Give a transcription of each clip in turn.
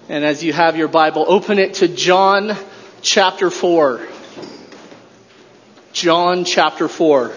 And as you have your Bible, open it to John chapter 4. John chapter 4.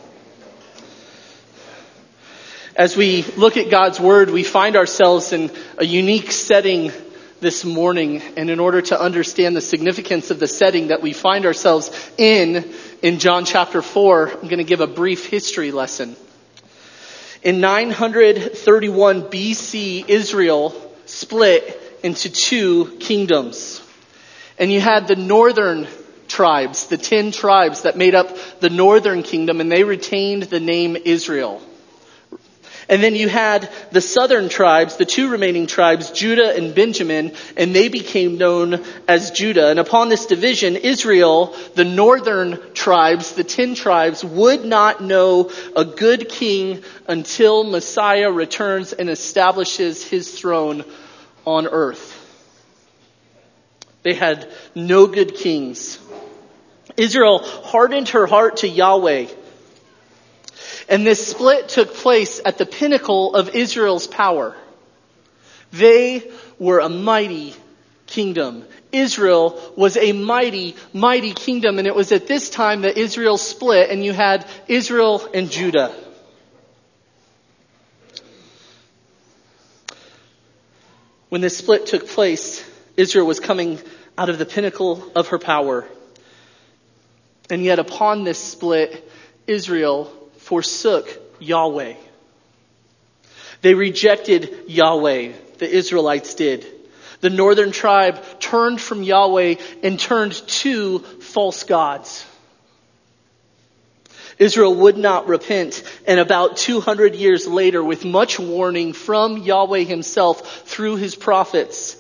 As we look at God's Word, we find ourselves in a unique setting this morning. And in order to understand the significance of the setting that we find ourselves in John chapter 4, I'm going to give a brief history lesson. In 931 BC, Israel split into two kingdoms. And you had the northern tribes, the 10 tribes that made up the northern kingdom, and they retained the name Israel. And then you had the southern tribes, the two remaining tribes, Judah and Benjamin, and they became known as Judah. And upon this division, Israel, the northern tribes, the 10 tribes, would not know a good king until Messiah returns and establishes his throne on earth. They had no good kings. Israel hardened her heart to Yahweh. And this split took place at the pinnacle of Israel's power. They were a mighty kingdom. Israel was a mighty, mighty kingdom. And it was at this time that Israel split, and you had Israel and Judah. When this split took place, Israel was coming out of the pinnacle of her power. And yet upon this split, Israel forsook Yahweh. They rejected Yahweh, the Israelites did. The northern tribe turned from Yahweh and turned to false gods. Israel would not repent, and about 200 years later, with much warning from Yahweh himself through his prophets,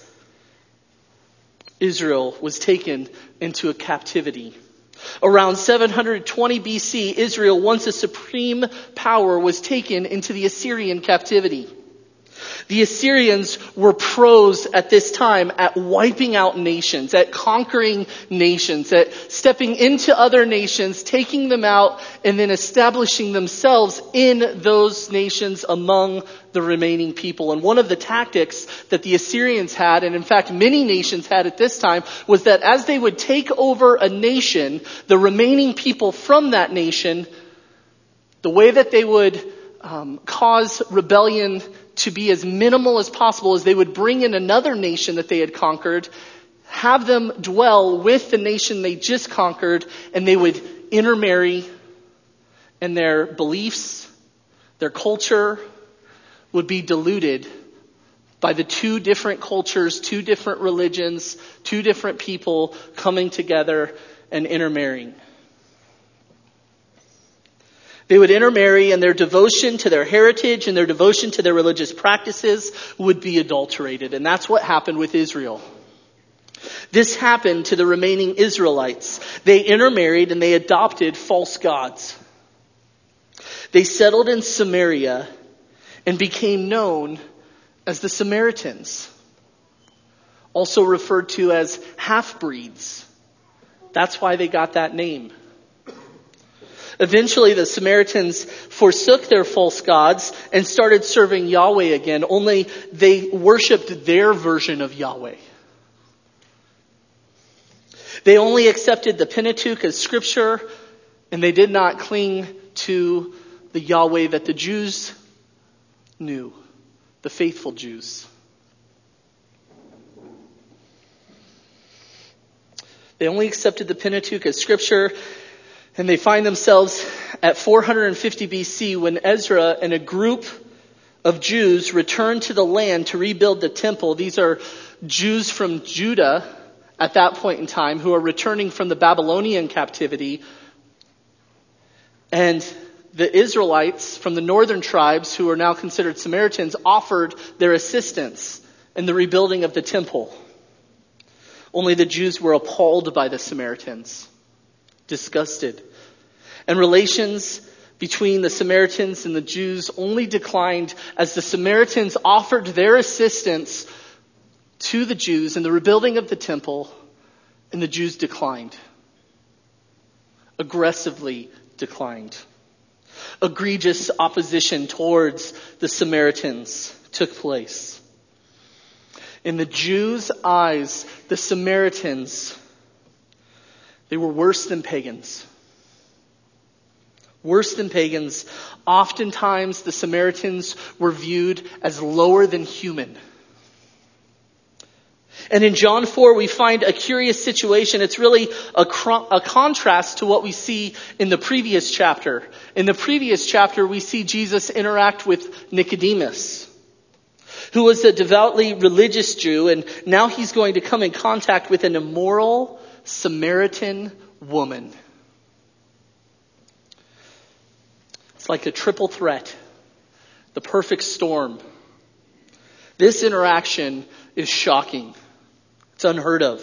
Israel was taken into a captivity. Around 720 BC, Israel, once a supreme power, was taken into the Assyrian captivity. The Assyrians were pros at this time at wiping out nations, at conquering nations, at stepping into other nations, taking them out, and then establishing themselves in those nations among the remaining people. And one of the tactics that the Assyrians had, and in fact many nations had at this time, was that as they would take over a nation, the remaining people from that nation, the way that they would cause rebellion to be as minimal as possible is they would bring in another nation that they had conquered, have them dwell with the nation they just conquered, and they would intermarry, and their beliefs, their culture would be diluted by the two different cultures, two different religions, two different people coming together and intermarrying. They would intermarry, and their devotion to their heritage and their devotion to their religious practices would be adulterated. And that's what happened with Israel. This happened to the remaining Israelites. They intermarried and they adopted false gods. They settled in Samaria and became known as the Samaritans, also referred to as half-breeds. That's why they got that name. Eventually, the Samaritans forsook their false gods and started serving Yahweh again, only they worshipped their version of Yahweh. They only accepted the Pentateuch as scripture, and they did not cling to the Yahweh that the Jews knew, the faithful Jews. They only accepted the Pentateuch as scripture. And they find themselves at 450 BC when Ezra and a group of Jews return to the land to rebuild the temple. These are Jews from Judah at that point in time who are returning from the Babylonian captivity. And the Israelites from the northern tribes, who are now considered Samaritans, offered their assistance in the rebuilding of the temple. Only the Jews were appalled by the Samaritans, disgusted. And relations between the Samaritans and the Jews only declined as the Samaritans offered their assistance to the Jews in the rebuilding of the temple, and the Jews declined. Aggressively declined. Egregious opposition towards the Samaritans took place. In the Jews' eyes, the Samaritans, they were worse than pagans. Worse than pagans. Oftentimes, the Samaritans were viewed as lower than human. And in John 4, we find a curious situation. It's really a contrast to what we see in the previous chapter. In the previous chapter, we see Jesus interact with Nicodemus, who was a devoutly religious Jew, and now he's going to come in contact with an immoral Samaritan woman. It's like a triple threat, the perfect storm. This interaction is shocking. It's unheard of.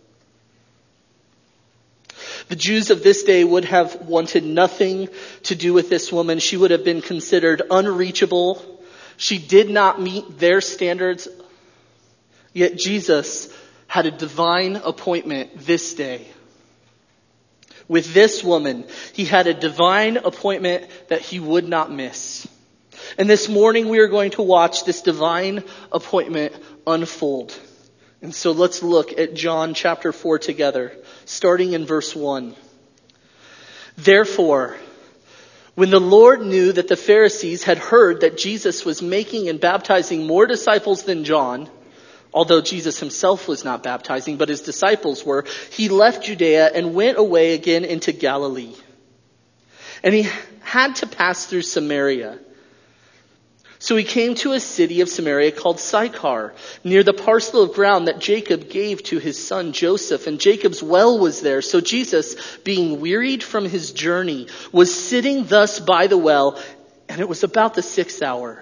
The Jews of this day would have wanted nothing to do with this woman. She would have been considered unreachable. She did not meet their standards. Yet Jesus had a divine appointment this day. With this woman, he had a divine appointment that he would not miss. And this morning we are going to watch this divine appointment unfold. And so let's look at John chapter 4 together, starting in verse 1. Therefore, when the Lord knew that the Pharisees had heard that Jesus was making and baptizing more disciples than John, although Jesus himself was not baptizing, but his disciples were, he left Judea and went away again into Galilee. And he had to pass through Samaria. So he came to a city of Samaria called Sychar, near the parcel of ground that Jacob gave to his son Joseph, and Jacob's well was there. So Jesus, being wearied from his journey, was sitting thus by the well, and it was about the 6th hour.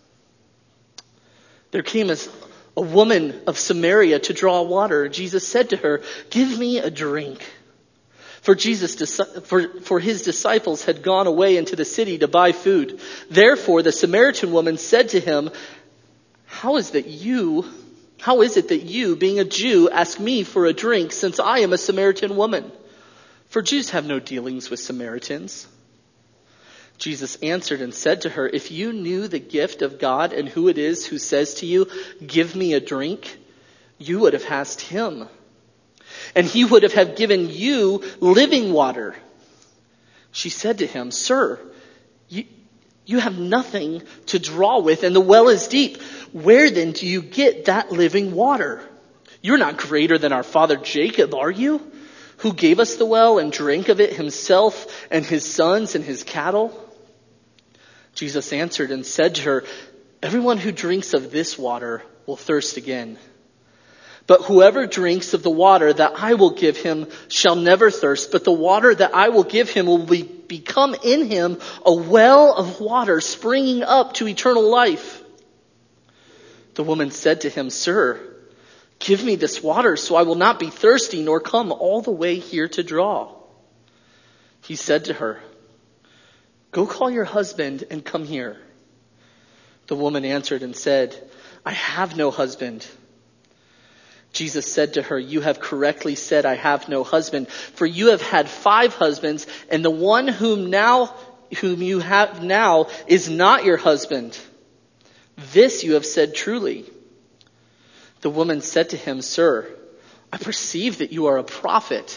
There came a woman of Samaria to draw water. Jesus said to her, "Give me a drink." For his disciples had gone away into the city to buy food. Therefore the Samaritan woman said to him, How is it that you, being a Jew, ask me for a drink, since I am a Samaritan woman? For Jews have no dealings with Samaritans. Jesus answered and said to her, If you knew the gift of God and who it is who says to you, 'Give me a drink,' you would have asked him, and he would have given you living water." She said to him, "Sir, you have nothing to draw with, and the well is deep. Where then do you get that living water? You're not greater than our father Jacob, are you? Who gave us the well and drank of it himself and his sons and his cattle?" Jesus answered and said to her, "Everyone who drinks of this water will thirst again. But whoever drinks of the water that I will give him shall never thirst, but the water that I will give him will become in him a well of water springing up to eternal life." The woman said to him, "Sir, give me this water so I will not be thirsty nor come all the way here to draw." He said to her, "Go call your husband and come here." The woman answered and said, "I have no husband." Jesus said to her, "You have correctly said, 'I have no husband,' for you have had 5 husbands, and the one whom you have now is not your husband. This you have said truly." The woman said to him, "Sir, I perceive that you are a prophet.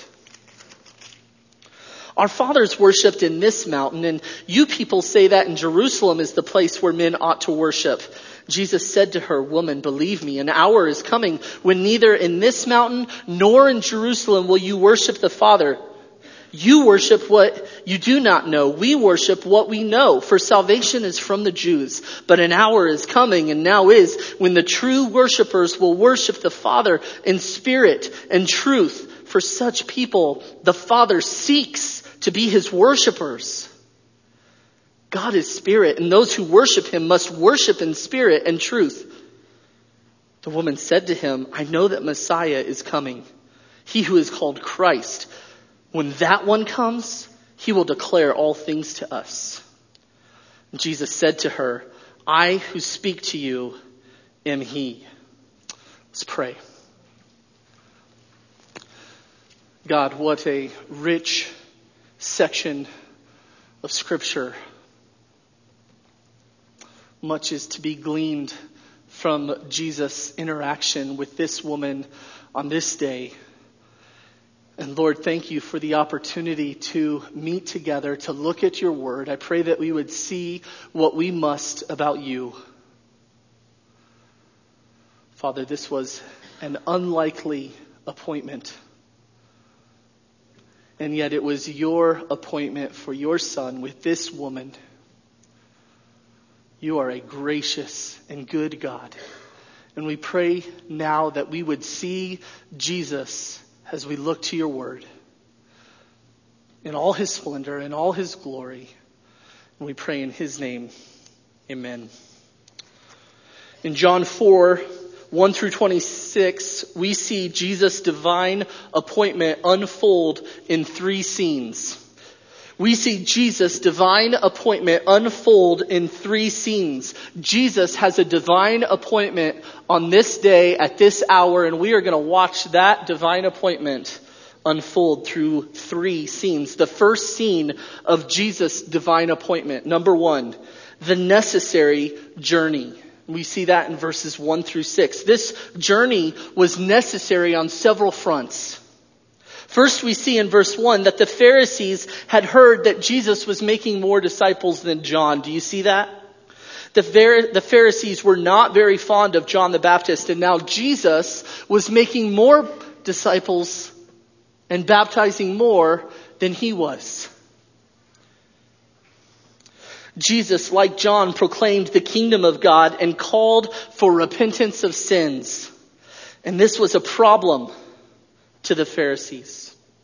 Our fathers worshipped in this mountain, and you people say that in Jerusalem is the place where men ought to worship." Jesus said to her, "Woman, believe me, an hour is coming when neither in this mountain nor in Jerusalem will you worship the Father. You worship what you do not know. We worship what we know, for salvation is from the Jews. But an hour is coming, and now is, when the true worshipers will worship the Father in spirit and truth. For such people, the Father seeks to be his worshipers. God is spirit, and those who worship him must worship in spirit and truth." The woman said to him, "I know that Messiah is coming, he who is called Christ. When that one comes, he will declare all things to us." And Jesus said to her, "I who speak to you am he." Let's pray. God, what a rich section of Scripture. Much is to be gleaned from Jesus' interaction with this woman on this day. And Lord, thank you for the opportunity to meet together, to look at your word. I pray that we would see what we must about you. Father, this was an unlikely appointment. And yet it was your appointment for your son with this woman. You are a gracious and good God. And we pray now that we would see Jesus as we look to your word in all his splendor, in all his glory. And we pray in his name. Amen. In John 4, 1 through 26, we see Jesus' divine appointment unfold in 3 scenes. We see Jesus' divine appointment unfold in 3 scenes. Jesus has a divine appointment on this day at this hour, and we are going to watch that divine appointment unfold through 3 scenes. The first scene of Jesus' divine appointment, number 1, the necessary journey. We see that in verses 1 through 6. This journey was necessary on several fronts. First, we see in verse 1 that the Pharisees had heard that Jesus was making more disciples than John. Do you see that? The Pharisees were not very fond of John the Baptist, and now Jesus was making more disciples and baptizing more than he was. Jesus, like John, proclaimed the kingdom of God and called for repentance of sins. And this was a problem to the Pharisees.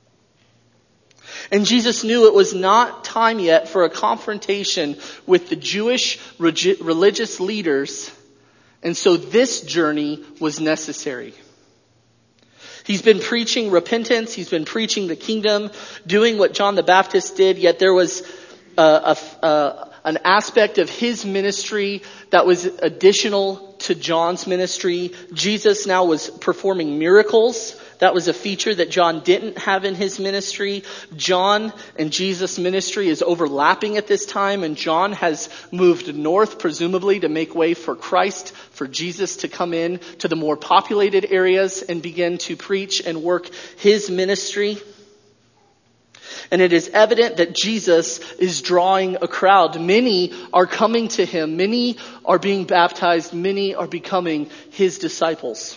And Jesus knew it was not time yet for a confrontation with the Jewish religious leaders. And so this journey was necessary. He's been preaching repentance. He's been preaching the kingdom, doing what John the Baptist did. Yet there was an aspect of his ministry that was additional to John's ministry. Jesus now was performing miracles. That was a feature that John didn't have in his ministry. John and Jesus' ministry is overlapping at this time, and John has moved north, presumably to make way for Christ, for Jesus to come in to the more populated areas and begin to preach and work his ministry. And it is evident that Jesus is drawing a crowd. Many are coming to him. Many are being baptized. Many are becoming his disciples.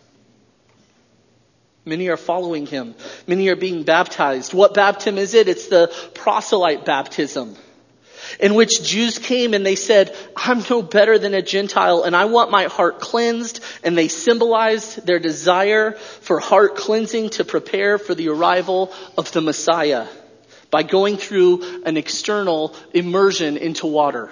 Many are following him. Many are being baptized. What baptism is it? It's the proselyte baptism, in which Jews came and they said, I'm no better than a Gentile and I want my heart cleansed. And they symbolized their desire for heart cleansing to prepare for the arrival of the Messiah by going through an external immersion into water.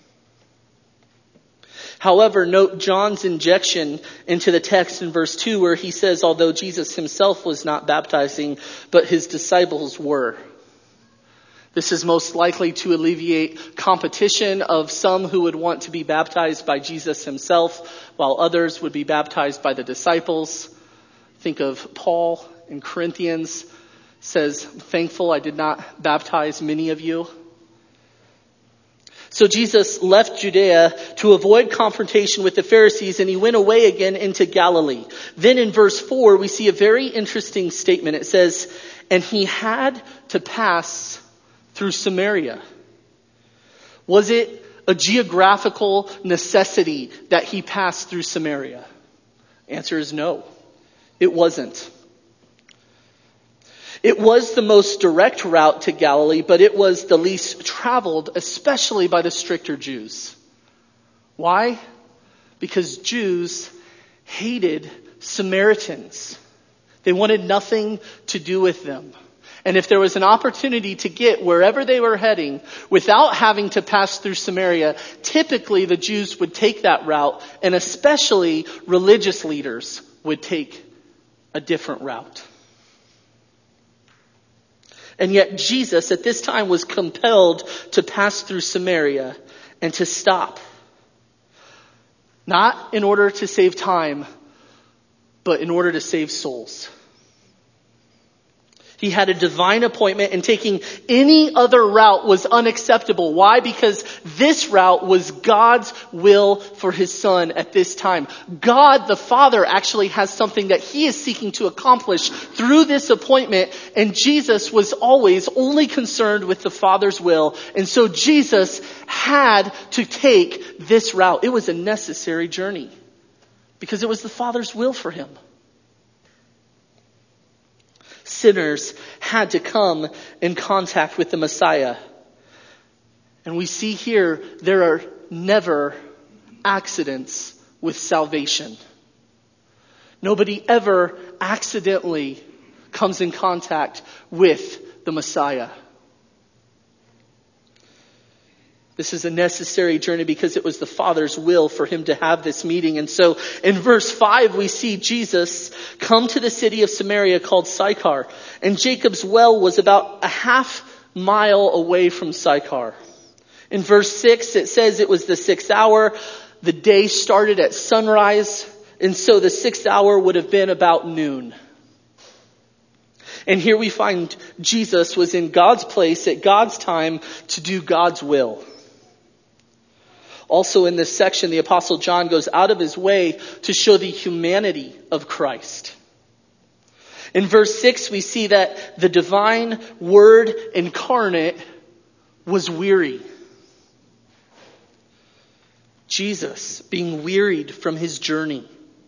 However, note John's injection into the text in verse 2 where he says, although Jesus himself was not baptizing, but his disciples were. This is most likely to alleviate competition of some who would want to be baptized by Jesus himself, while others would be baptized by the disciples. Think of Paul in Corinthians, says, thankful I did not baptize many of you. So Jesus left Judea to avoid confrontation with the Pharisees, and he went away again into Galilee. Then in verse 4, we see a very interesting statement. It says, and he had to pass through Samaria. Was it a geographical necessity that he passed through Samaria? Answer is no, it wasn't. It was the most direct route to Galilee, but it was the least traveled, especially by the stricter Jews. Why? Because Jews hated Samaritans. They wanted nothing to do with them. And if there was an opportunity to get wherever they were heading without having to pass through Samaria, typically the Jews would take that route, and especially religious leaders would take a different route. And yet Jesus at this time was compelled to pass through Samaria and to stop. Not in order to save time, but in order to save souls. He had a divine appointment, and taking any other route was unacceptable. Why? Because this route was God's will for his son at this time. God the Father actually has something that he is seeking to accomplish through this appointment, and Jesus was always only concerned with the Father's will. And so Jesus had to take this route. It was a necessary journey because it was the Father's will for him. Sinners had to come in contact with the Messiah. And we see here there are never accidents with salvation. Nobody ever accidentally comes in contact with the Messiah. This is a necessary journey because it was the Father's will for him to have this meeting. And so in verse 5, we see Jesus come to the city of Samaria called Sychar. And Jacob's well was about a half mile away from Sychar. In verse 6, it says it was the 6th hour. The day started at sunrise. And so the 6th hour would have been about noon. And here we find Jesus was in God's place at God's time to do God's will. Also in this section, the Apostle John goes out of his way to show the humanity of Christ. In verse 6, we see that the divine Word incarnate was weary. Jesus being wearied from his journey.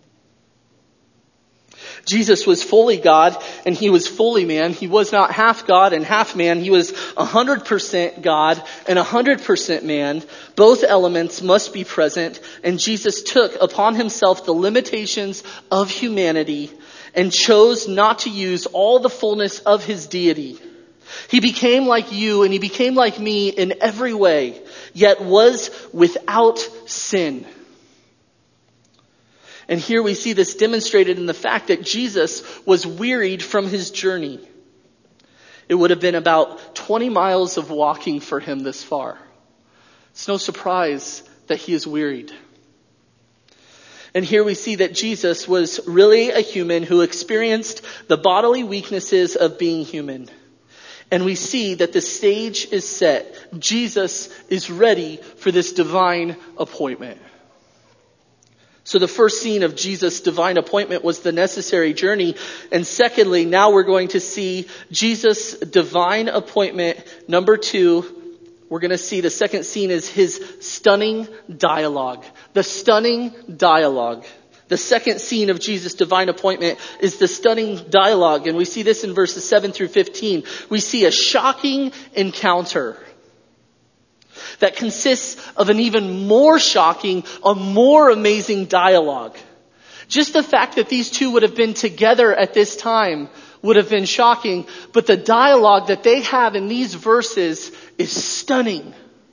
Jesus was fully God and he was fully man. He was not half God and half man. He was 100% God and 100% man. Both elements must be present, and Jesus took upon himself the limitations of humanity and chose not to use all the fullness of his deity. He became like you and he became like me in every way, yet was without sin. And here we see this demonstrated in the fact that Jesus was wearied from his journey. It would have been about 20 miles of walking for him this far. It's no surprise that he is wearied. And here we see that Jesus was really a human who experienced the bodily weaknesses of being human. And we see that the stage is set. Jesus is ready for this divine appointment. So the first scene of Jesus' divine appointment was the necessary journey. And secondly, now we're going to see Jesus' divine appointment. Number 2, we're going to see the second scene is his stunning dialogue. The stunning dialogue. The second scene of Jesus' divine appointment is the stunning dialogue. And we see this in verses 7 through 15. We see a shocking encounter that consists of an even more shocking, a more amazing dialogue. Just the fact that these two would have been together at this time would have been shocking, but the dialogue that they have in these verses is stunning.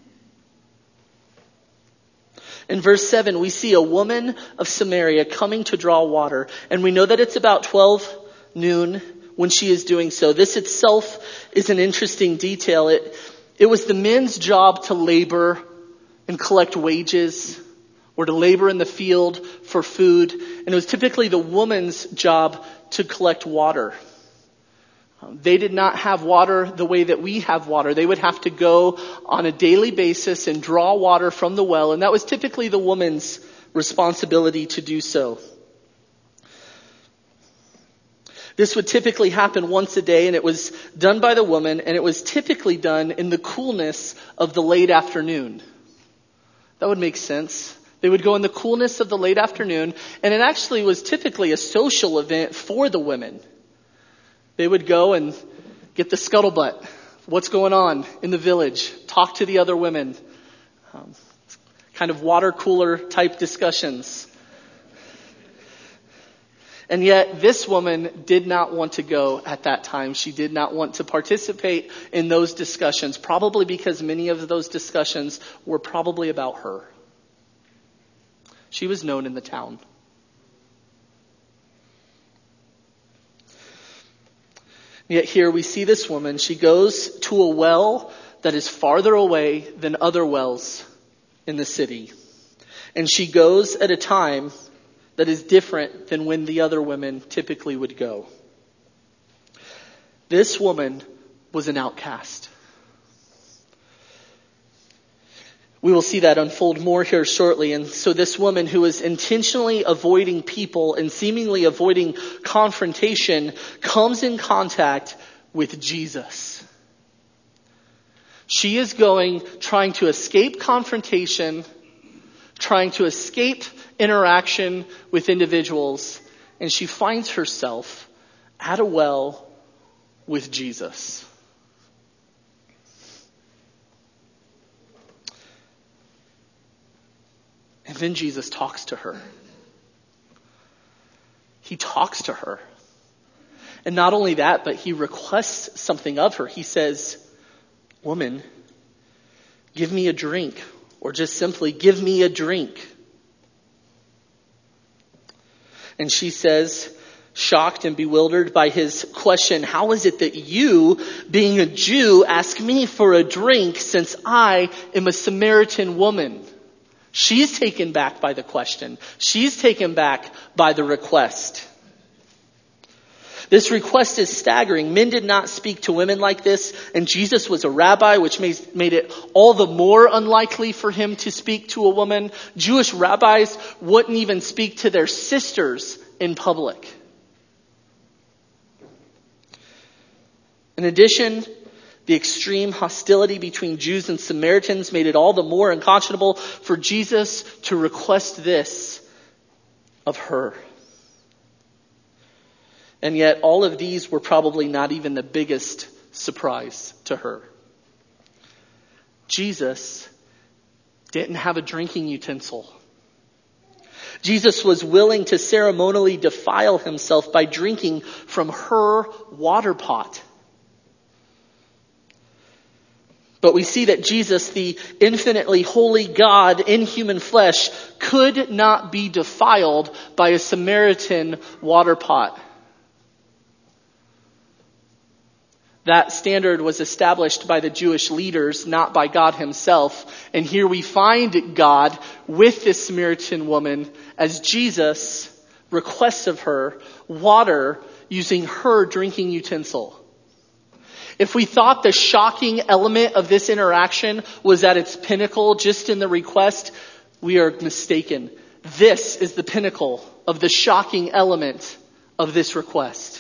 In verse 7, we see a woman of Samaria coming to draw water, and we know that it's about 12 noon when she is doing so. This itself is an interesting detail. It was the men's job to labor and collect wages, or to labor in the field for food. And it was typically the woman's job to collect water. They did not have water the way that we have water. They would have to go on a daily basis and draw water from the well. And that was typically the woman's responsibility to do so. This would typically happen once a day, and it was done by the woman, and it was typically done in the coolness of the late afternoon. That would make sense. They would go in the coolness of the late afternoon, and it actually was typically a social event for the women. They would go and get the scuttlebutt. What's going on in the village? Talk to the other women. Kind of water cooler type discussions. And yet this woman did not want to go at that time. She did not want to participate in those discussions, probably because many of those discussions were probably about her. She was known in the town. Yet here we see this woman. She goes to a well that is farther away than other wells in the city. And she goes at a time that is different than when the other women typically would go. This woman was an outcast. We will see that unfold more here shortly. And so this woman who is intentionally avoiding people and seemingly avoiding confrontation comes in contact with Jesus. She is trying to escape confrontation, trying to escape interaction with individuals, and she finds herself at a well with Jesus. And then Jesus talks to her. He talks to her. And not only that, but he requests something of her. He says, "Woman, give me a drink," or just simply, "Give me a drink." And she says, shocked and bewildered by his question, "How is it that you, being a Jew, ask me for a drink since I am a Samaritan woman?" She's taken back by the question. She's taken back by the request. This request is staggering. Men did not speak to women like this, and Jesus was a rabbi, which made it all the more unlikely for him to speak to a woman. Jewish rabbis wouldn't even speak to their sisters in public. In addition, the extreme hostility between Jews and Samaritans made it all the more unconscionable for Jesus to request this of her. And yet all of these were probably not even the biggest surprise to her. Jesus didn't have a drinking utensil. Jesus was willing to ceremonially defile himself by drinking from her water pot. But we see that Jesus, the infinitely holy God in human flesh, could not be defiled by a Samaritan water pot. That standard was established by the Jewish leaders, not by God himself. And here we find God with this Samaritan woman as Jesus requests of her water using her drinking utensil. If we thought the shocking element of this interaction was at its pinnacle just in the request, we are mistaken. This is the pinnacle of the shocking element of this request.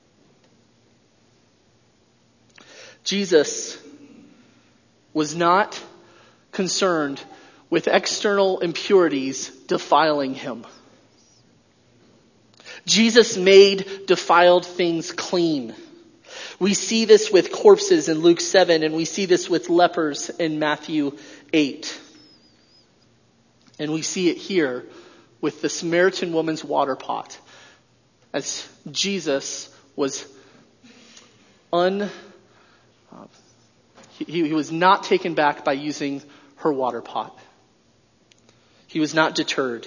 Jesus was not concerned with external impurities defiling him. Jesus made defiled things clean. We see this with corpses in Luke 7, and we see this with lepers in Matthew 8. And we see it here with the Samaritan woman's water pot, as Jesus was he was not taken back by using her water pot. He was not deterred.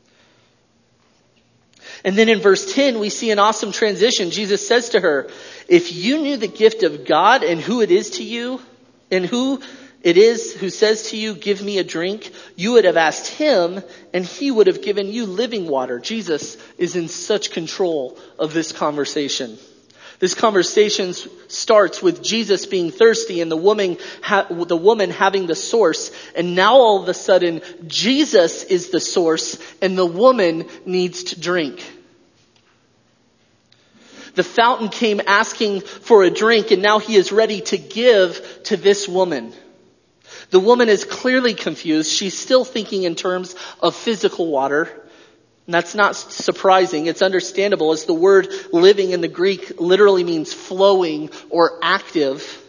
And then in verse 10, we see an awesome transition. Jesus says to her, "If you knew the gift of God and who it is to you, and who it is who says to you, 'Give me a drink,' you would have asked him, and he would have given you living water." Jesus is in such control of this conversation. This conversation starts with Jesus being thirsty and the woman having the source. And now all of a sudden, Jesus is the source and the woman needs to drink. The fountain came asking for a drink, and now he is ready to give to this woman. The woman is clearly confused. She's still thinking in terms of physical water. And that's not surprising. It's understandable, as the word living in the Greek literally means flowing or active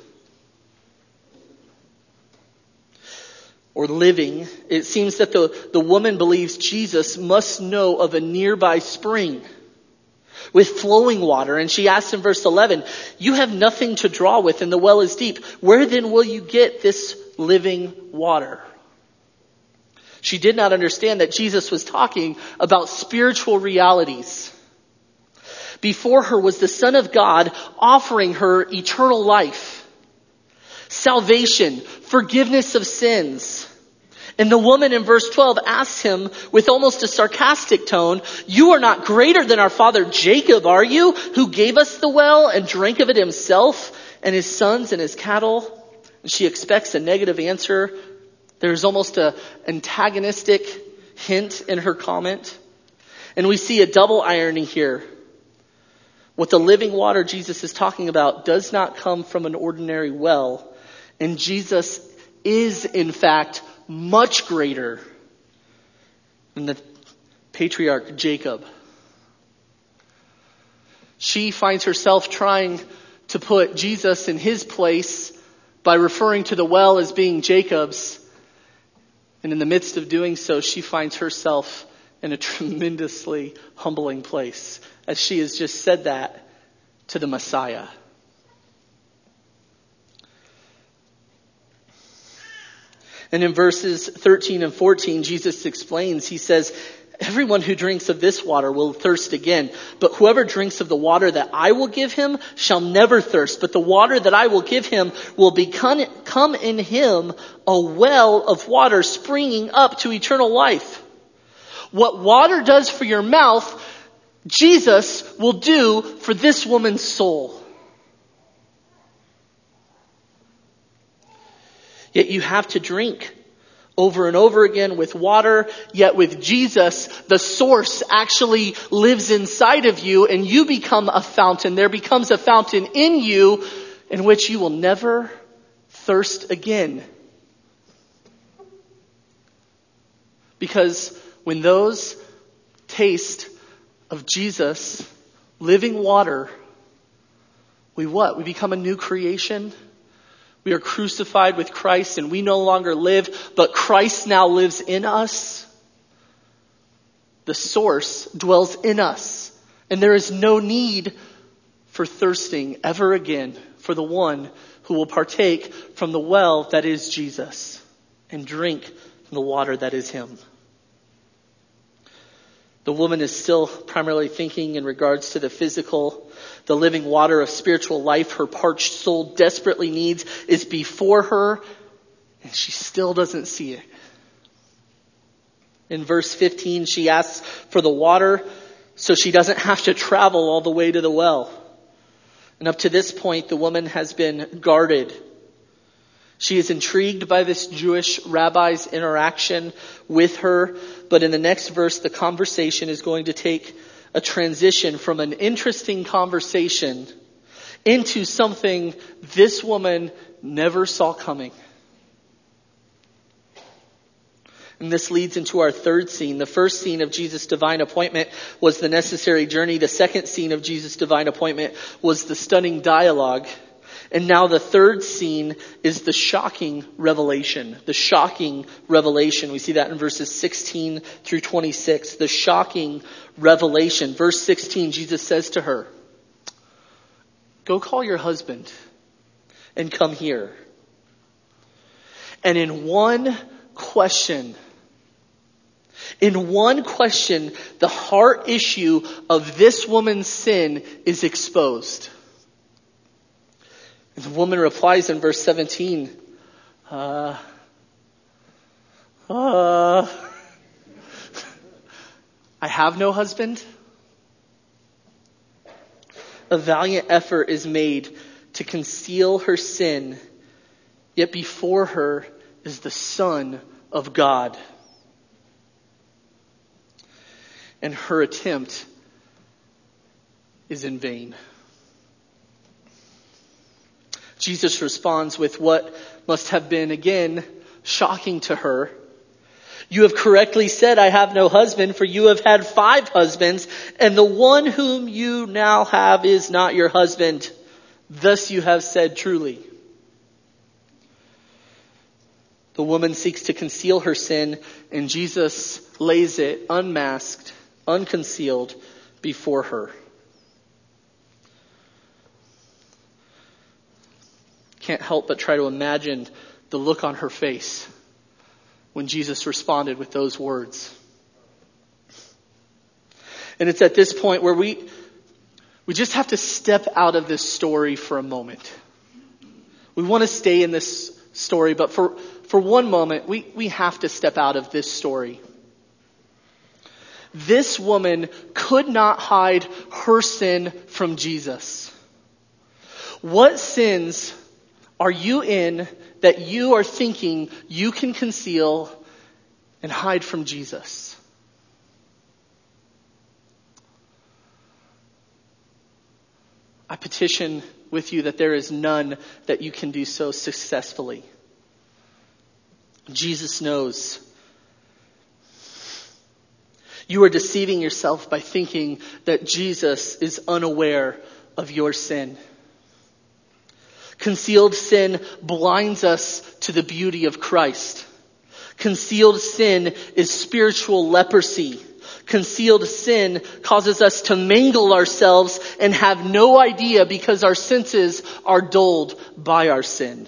or living. It seems that the woman believes Jesus must know of a nearby spring with flowing water. And she asks in verse 11, "You have nothing to draw with and the well is deep. Where then will you get this living water?" She did not understand that Jesus was talking about spiritual realities. Before her was the Son of God offering her eternal life, salvation, forgiveness of sins, And the woman in verse 12asks him with almost a sarcastic tone, "You are not greater than our father Jacob, are you, who gave us the well and drank of it himself and his sons and his cattle?" And she expects a negative answer. There's almost an antagonistic hint in her comment. And we see a double irony here. What the living water Jesus is talking about does not come from an ordinary well. And Jesus is, in fact, much greater than the patriarch Jacob. She finds herself trying to put Jesus in his place by referring to the well as being Jacob's. And in the midst of doing so, she finds herself in a tremendously humbling place, as she has just said that to the Messiah. And in verses 13 and 14, Jesus explains, he says, "Everyone who drinks of this water will thirst again, but whoever drinks of the water that I will give him shall never thirst. But the water that I will give him will become in him a well of water springing up to eternal life." What water does for your mouth, Jesus will do for this woman's soul. Yet you have to drink over and over again with water. Yet with Jesus, the source actually lives inside of you and you become a fountain. There becomes a fountain in you in which you will never thirst again. Because when those taste of Jesus, living water, we what? We become a new creation. We are crucified with Christ and we no longer live, but Christ now lives in us. The source dwells in us. And there is no need for thirsting ever again for the one who will partake from the well that is Jesus and drink from the water that is him. The woman is still primarily thinking in regards to the physical. The living water of spiritual life her parched soul desperately needs is before her, and she still doesn't see it. In verse 15, she asks for the water so she doesn't have to travel all the way to the well. And up to this point, the woman has been guarded. She is intrigued by this Jewish rabbi's interaction with her. But in the next verse, the conversation is going to take a transition from an interesting conversation into something this woman never saw coming. And this leads into our third scene. The first scene of Jesus' divine appointment was the necessary journey. The second scene of Jesus' divine appointment was the stunning dialogue. And now the third scene is the shocking revelation. The shocking revelation. We see that in verses 16 through 26. The shocking revelation. Verse 16, Jesus says to her, "Go call your husband and come here." And in one question, the heart issue of this woman's sin is exposed. And the woman replies in verse 17, I have no husband. A valiant effort is made to conceal her sin, yet before her is the Son of God. And her attempt is in vain. Jesus responds with what must have been, again, shocking to her. "You have correctly said, 'I have no husband,' for you have had 5 husbands, and the one whom you now have is not your husband. Thus you have said truly." The woman seeks to conceal her sin, and Jesus lays it unmasked, unconcealed before her. Can't help but try to imagine the look on her face when Jesus responded with those words. And it's at this point where we just have to step out of this story for a moment. We want to stay in this story, but for one moment, we have to step out of this story. This woman could not hide her sin from Jesus. What sins are you in that you are thinking you can conceal and hide from Jesus? I petition with you that there is none that you can do so successfully. Jesus knows. You are deceiving yourself by thinking that Jesus is unaware of your sin. Concealed sin blinds us to the beauty of Christ. Concealed sin is spiritual leprosy. Concealed sin causes us to mangle ourselves and have no idea because our senses are dulled by our sin.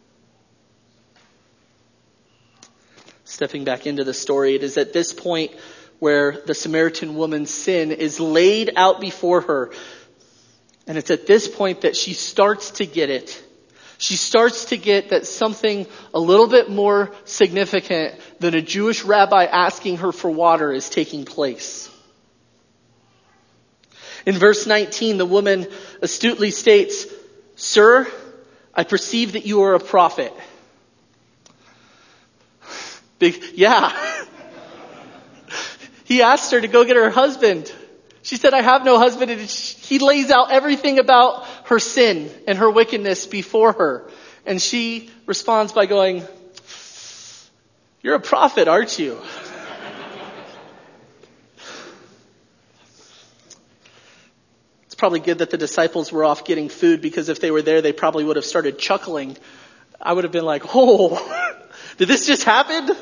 Stepping back into the story, it is at this point where the Samaritan woman's sin is laid out before her. And it's at this point that she starts to get it. She starts to get that something a little bit more significant than a Jewish rabbi asking her for water is taking place. In verse 19, the woman astutely states, "Sir, I perceive that you are a prophet." Yeah. He asked her to go get her husband. She said, "I have no husband." And he lays out everything about her sin and her wickedness before her. And she responds by going, "You're a prophet, aren't you?" It's probably good that the disciples were off getting food, because if they were there, they probably would have started chuckling. I would have been like, "Oh, did this just happen?"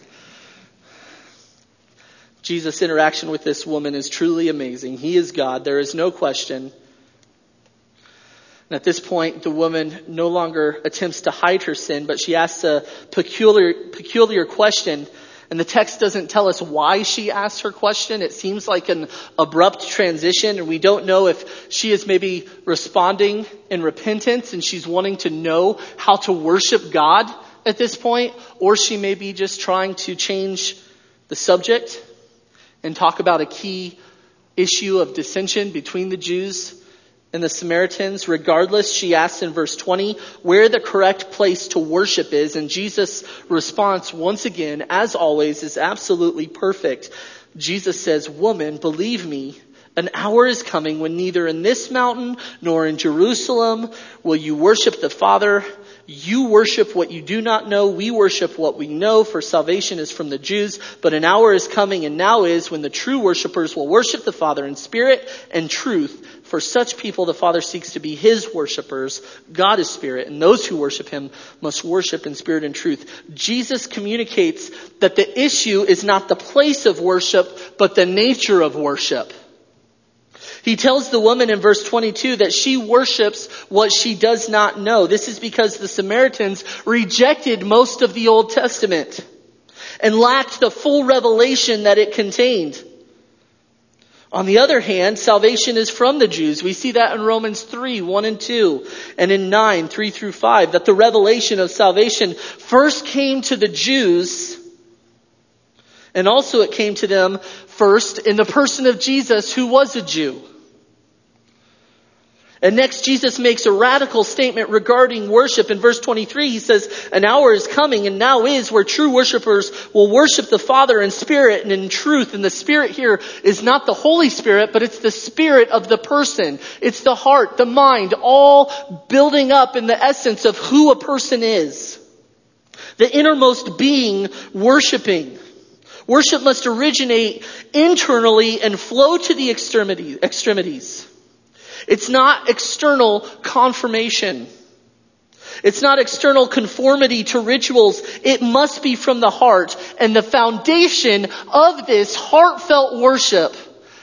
Jesus' interaction with this woman is truly amazing. He is God. There is no question. And at this point, the woman no longer attempts to hide her sin, but she asks a peculiar question. And the text doesn't tell us why she asks her question. It seems like an abrupt transition, and we don't know if she is maybe responding in repentance and she's wanting to know how to worship God at this point, or she may be just trying to change the subject and talk about a key issue of dissension between the Jews and the Samaritans. Regardless, she asks in verse 20 where the correct place to worship is. And Jesus' response, once again, as always, is absolutely perfect. Jesus says, "Woman, believe me, an hour is coming when neither in this mountain nor in Jerusalem will you worship the Father. You worship what you do not know. We worship what we know, for salvation is from the Jews. But an hour is coming, and now is, when the true worshipers will worship the Father in spirit and truth. For such people the Father seeks to be his worshipers. God is spirit, and those who worship him must worship in spirit and truth." Jesus communicates that the issue is not the place of worship, but the nature of worship. He tells the woman in verse 22 that she worships what she does not know. This is because the Samaritans rejected most of the Old Testament and lacked the full revelation that it contained. On the other hand, salvation is from the Jews. We see that in Romans 3, 1 and 2, and in 9, 3 through 5, that the revelation of salvation first came to the Jews, and also it came to them first in the person of Jesus, who was a Jew. And next, Jesus makes a radical statement regarding worship. In verse 23, he says, "An hour is coming, and now is, where true worshipers will worship the Father in spirit and in truth." And the Spirit here is not the Holy Spirit, but it's the spirit of the person. It's the heart, the mind, all building up in the essence of who a person is. The innermost being worshiping. Worship must originate internally and flow to the extremities. It's not external confirmation. It's not external conformity to rituals. It must be from the heart. And the foundation of this heartfelt worship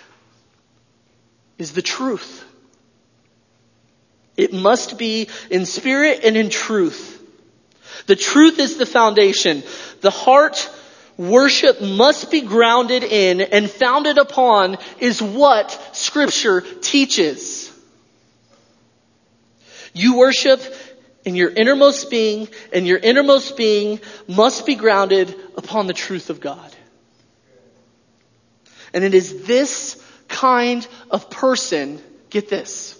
is the truth. It must be in spirit and in truth. The truth is the foundation. The heart worship must be grounded in and founded upon is what Scripture teaches. You worship in your innermost being, and your innermost being must be grounded upon the truth of God. And it is this kind of person, get this,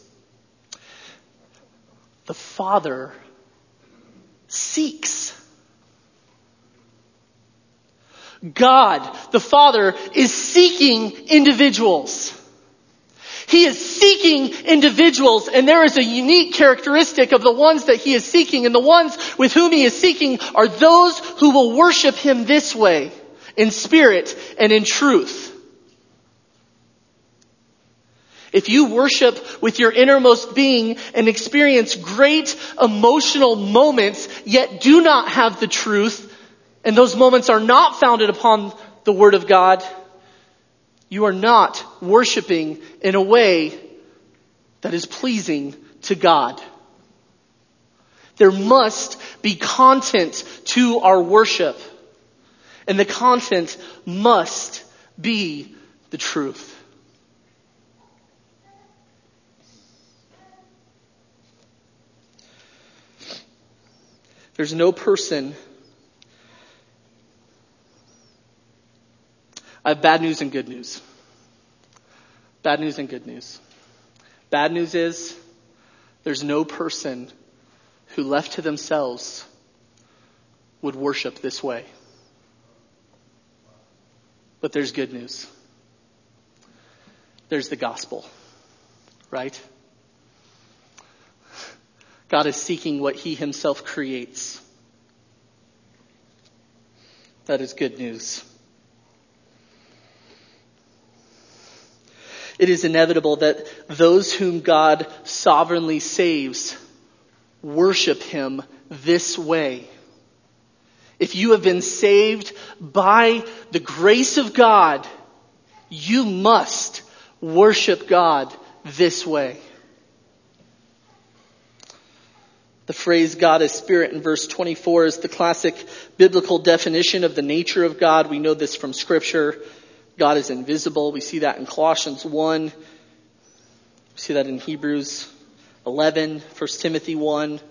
the Father seeks. God, the Father, is seeking individuals. He is seeking individuals, and there is a unique characteristic of the ones that he is seeking, and the ones with whom he is seeking are those who will worship him this way, in spirit and in truth. If you worship with your innermost being and experience great emotional moments, yet do not have the truth, and those moments are not founded upon the Word of God, you are not worshiping in a way that is pleasing to God. There must be content to our worship, and the content must be the truth. There's no person. I have bad news and good news. Bad news and good news. Bad news is there's no person who left to themselves would worship this way. But there's good news. There's the gospel, right? God is seeking what he himself creates. That is good news. It is inevitable that those whom God sovereignly saves worship him this way. If you have been saved by the grace of God, you must worship God this way. The phrase God is spirit in verse 24 is the classic biblical definition of the nature of God. We know this from Scripture. God is invisible. We see that in Colossians 1. We see that in Hebrews 11, 1 Timothy 1.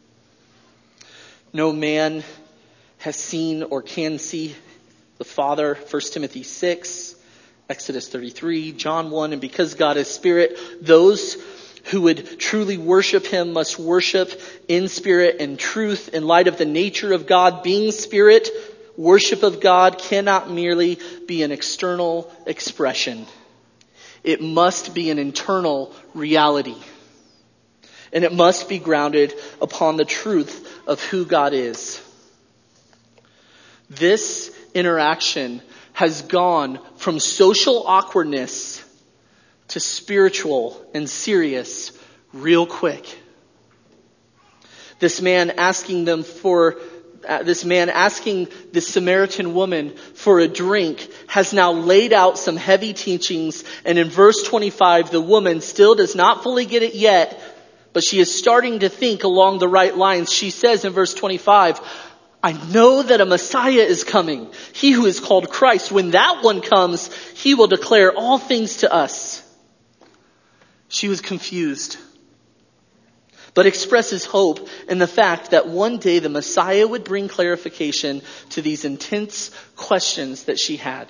No man has seen or can see the Father, 1 Timothy 6, Exodus 33, John 1. And because God is spirit, those who would truly worship him must worship in spirit and truth. In light of the nature of God being spirit, worship of God cannot merely be an external expression. It must be an internal reality. And it must be grounded upon the truth of who God is. This interaction has gone from social awkwardness to spiritual and serious real quick. This man asking the Samaritan woman for a drink has now laid out some heavy teachings. And in verse 25, the woman still does not fully get it yet, but she is starting to think along the right lines. She says in verse 25, I know that a Messiah is coming, he who is called Christ. When that one comes, he will declare all things to us. She was confused, but expresses hope in the fact that one day the Messiah would bring clarification to these intense questions that she had.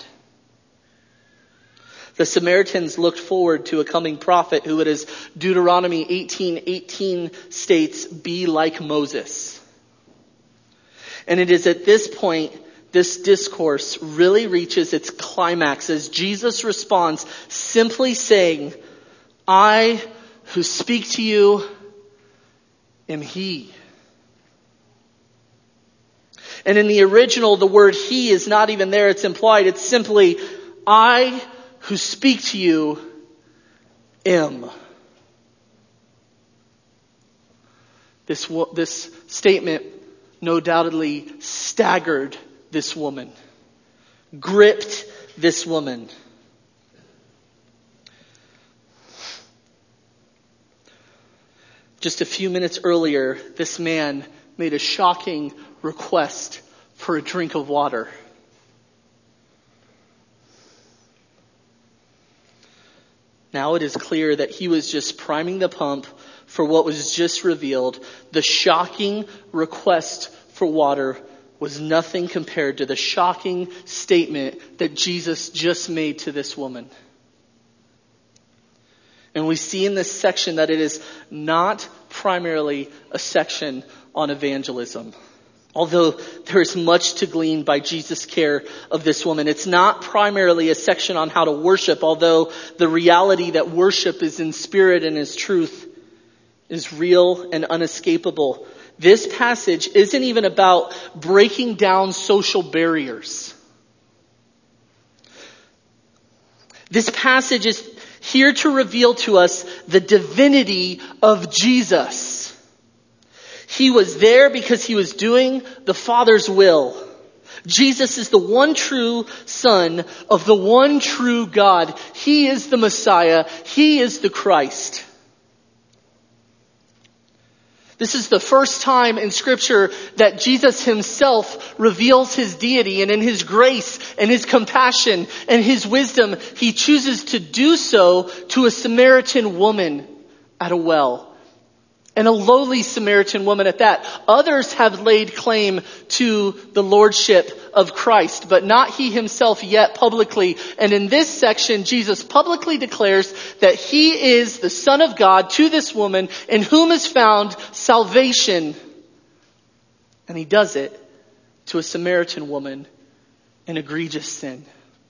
The Samaritans looked forward to a coming prophet who would, as Deuteronomy 18:18 states, be like Moses. And it is at this point this discourse really reaches its climax as Jesus responds simply saying, I who speak to you am he. And in the original, the word he is not even there. It's implied. It's simply, I who speak to you am. This statement no doubtedly staggered this woman, gripped this woman. Just a few minutes earlier, this man made a shocking request for a drink of water. Now it is clear that he was just priming the pump for what was just revealed. The shocking request for water was nothing compared to the shocking statement that Jesus just made to this woman. And we see in this section that it is not primarily a section on evangelism. Although there is much to glean by Jesus' care of this woman. It's not primarily a section on how to worship, although the reality that worship is in spirit and is truth is real and unescapable. This passage isn't even about breaking down social barriers. This passage is here to reveal to us the divinity of Jesus. He was there because he was doing the Father's will. Jesus is the one true Son of the one true God. He is the Messiah. He is the Christ. This is the first time in Scripture that Jesus himself reveals his deity, and in his grace and his compassion and his wisdom, he chooses to do so to a Samaritan woman at a well. And a lowly Samaritan woman at that. Others have laid claim to the lordship of Christ, but not he himself yet publicly. And in this section, Jesus publicly declares that he is the Son of God to this woman in whom is found salvation. And he does it to a Samaritan woman in egregious sin.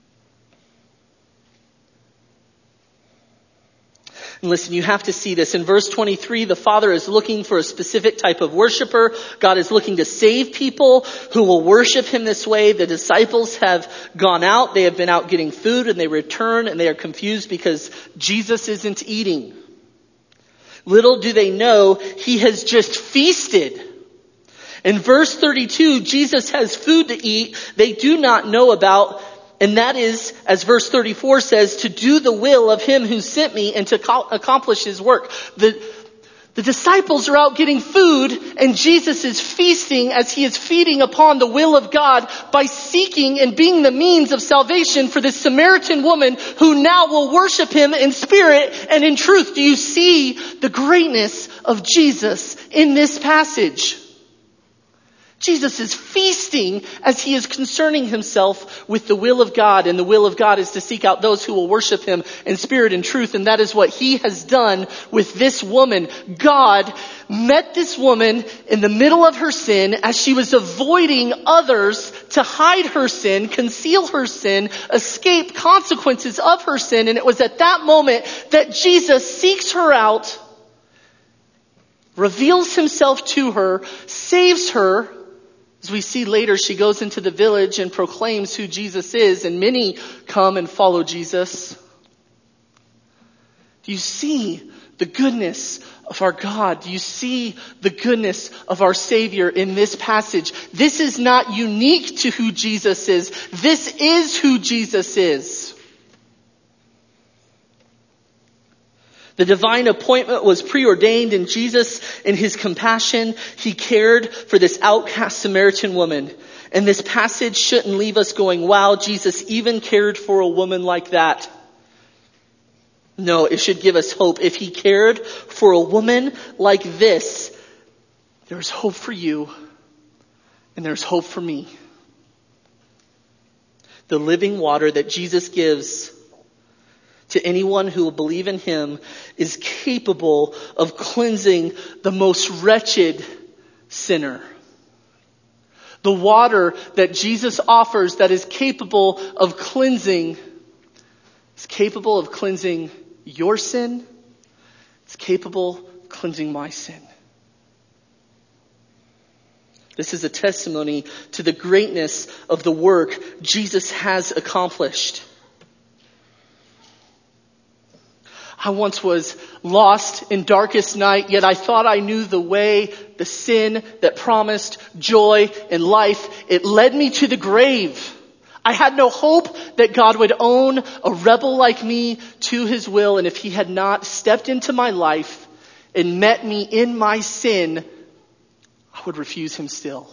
And listen, you have to see this. In verse 23, the Father is looking for a specific type of worshiper. God is looking to save people who will worship him this way. The disciples have gone out. They have been out getting food, and they return and they are confused because Jesus isn't eating. Little do they know he has just feasted. In verse 32, Jesus has food to eat they do not know about. And that is, as verse 34 says, to do the will of him who sent me and to accomplish his work. The disciples are out getting food, and Jesus is feasting as he is feeding upon the will of God by seeking and being the means of salvation for this Samaritan woman who now will worship him in spirit and in truth. Do you see the greatness of Jesus in this passage? Jesus is feasting as he is concerning himself with the will of God. And the will of God is to seek out those who will worship him in spirit and truth. And that is what he has done with this woman. God met this woman in the middle of her sin as she was avoiding others to hide her sin, conceal her sin, escape consequences of her sin. And it was at that moment that Jesus seeks her out, reveals himself to her, saves her. As we see later, she goes into the village and proclaims who Jesus is, and many come and follow Jesus. Do you see the goodness of our God? Do you see the goodness of our Savior in this passage? This is not unique to who Jesus is. This is who Jesus is. The divine appointment was preordained in Jesus. In his compassion, he cared for this outcast Samaritan woman. And this passage shouldn't leave us going, wow, Jesus even cared for a woman like that. No, it should give us hope. If he cared for a woman like this, there's hope for you and there's hope for me. The living water that Jesus gives to anyone who will believe in him is capable of cleansing the most wretched sinner. The water that Jesus offers that is capable of cleansing your sin. It's capable of cleansing my sin. This is a testimony to the greatness of the work Jesus has accomplished. I once was lost in darkest night, yet I thought I knew the way, the sin that promised joy and life. It led me to the grave. I had no hope that God would own a rebel like me to his will. And if he had not stepped into my life and met me in my sin, I would refuse him still.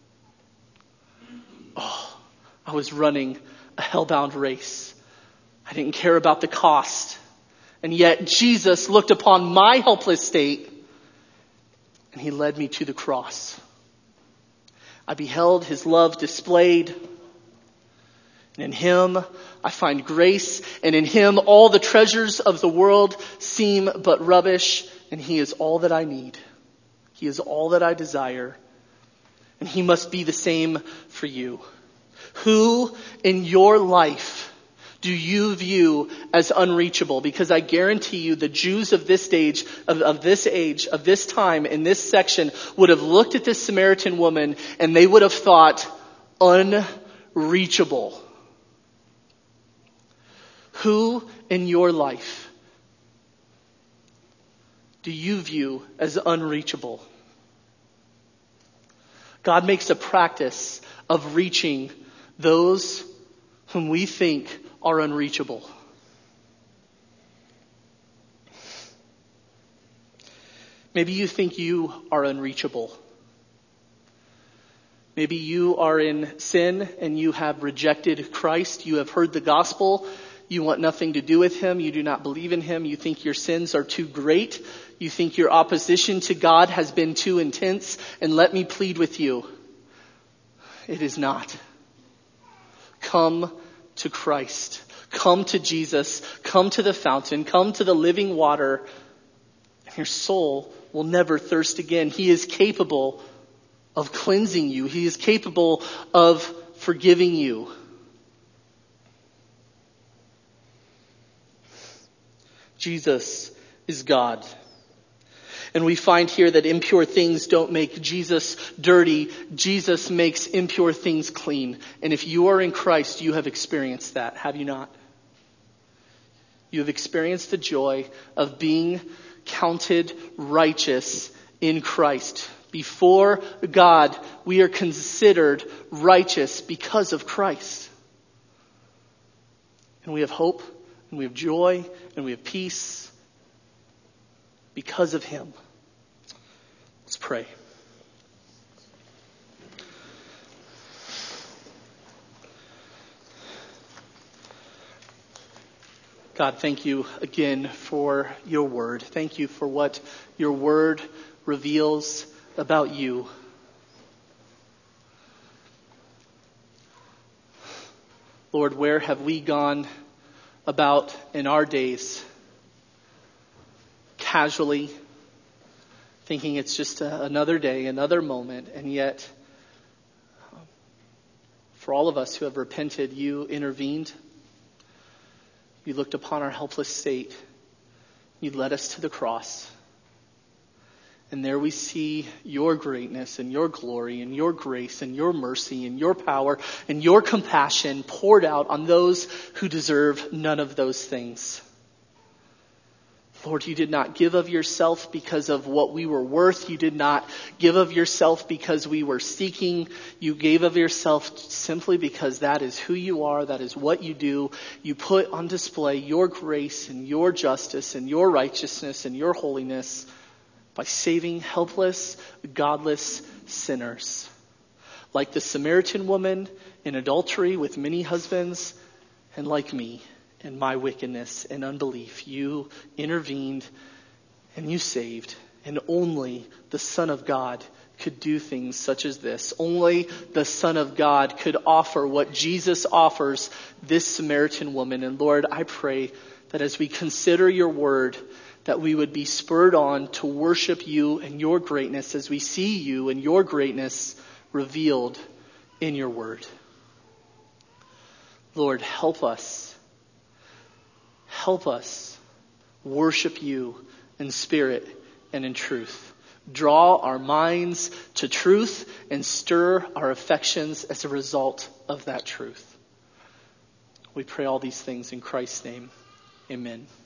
Oh, I was running a hellbound race. I didn't care about the cost. And yet Jesus looked upon my helpless state and he led me to the cross. I beheld his love displayed. And in him I find grace, and in him all the treasures of the world seem but rubbish, and he is all that I need. He is all that I desire, and he must be the same for you. Who in your life do you view as unreachable? Because I guarantee you the Jews of this age, of this time, in this section, would have looked at this Samaritan woman and they would have thought, unreachable. Who in your life do you view as unreachable? God makes a practice of reaching those whom we think are unreachable. Maybe you think you are unreachable. Maybe you are in sin and you have rejected Christ. You have heard the gospel. You want nothing to do with him. You do not believe in him. You think your sins are too great. You think your opposition to God has been too intense. And let me plead with you. It is not. Come to Christ. Come to Jesus. Come to the fountain. Come to the living water. And your soul will never thirst again. He is capable of cleansing you. He is capable of forgiving you. Jesus is God. And we find here that impure things don't make Jesus dirty. Jesus makes impure things clean. And if you are in Christ, you have experienced that, have you not? You have experienced the joy of being counted righteous in Christ. Before God, we are considered righteous because of Christ. And we have hope, and we have joy, and we have peace because of him. Let's pray. God, thank you again for your word. Thank you for what your word reveals about you. Lord, where have we gone about in our days casually, thinking it's just another day, another moment, and yet for all of us who have repented, you intervened. You looked upon our helpless state. You led us to the cross. And there we see your greatness and your glory and your grace and your mercy and your power and your compassion poured out on those who deserve none of those things. Lord, you did not give of yourself because of what we were worth. You did not give of yourself because we were seeking. You gave of yourself simply because that is who you are. That is what you do. You put on display your grace and your justice and your righteousness and your holiness by saving helpless, godless sinners. Like the Samaritan woman in adultery with many husbands, and like me in my wickedness and unbelief, you intervened and you saved. And only the Son of God could do things such as this. Only the Son of God could offer what Jesus offers this Samaritan woman. And Lord, I pray that as we consider your word, that we would be spurred on to worship you and your greatness as we see you and your greatness revealed in your word. Lord, help us. Help us worship you in spirit and in truth. Draw our minds to truth and stir our affections as a result of that truth. We pray all these things in Christ's name. Amen.